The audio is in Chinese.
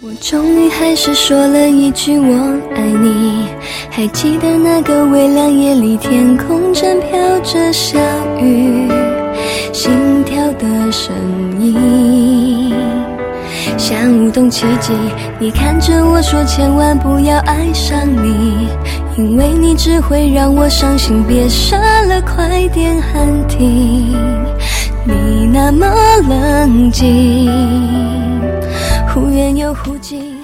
我终于还是说了一句我爱你，还记得那个微凉夜里，天空正飘着小雨，心跳的声音像舞动奇迹。你看着我说千万不要爱上你，因为你只会让我伤心，别傻了，快点喊停。你那么冷静，忽远又忽近。